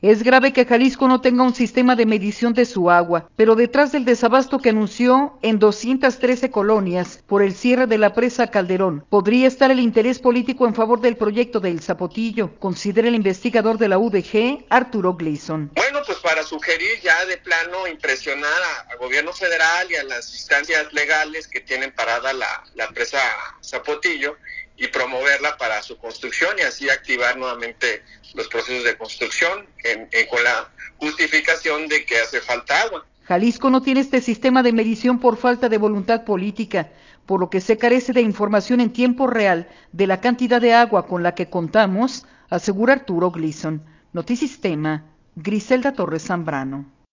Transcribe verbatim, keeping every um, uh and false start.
Es grave que Jalisco no tenga un sistema de medición de su agua, pero detrás del desabasto que anunció en doscientas trece colonias por el cierre de la presa Calderón, podría estar el interés político en favor del proyecto del Zapotillo, considera el investigador de la U D G, Arturo Gleason. Bueno, pues para sugerir ya de plano impresionar a, a gobierno federal y a las instancias legales que tienen parada la, la presa Zapotillo y promoverla para su construcción y así activar nuevamente los procesos de construcción en, en, con la justificación de que hace falta agua. Jalisco no tiene este sistema de medición por falta de voluntad política, por lo que se carece de información en tiempo real de la cantidad de agua con la que contamos, asegura Arturo Gleason. Notisistema, Griselda Torres Zambrano.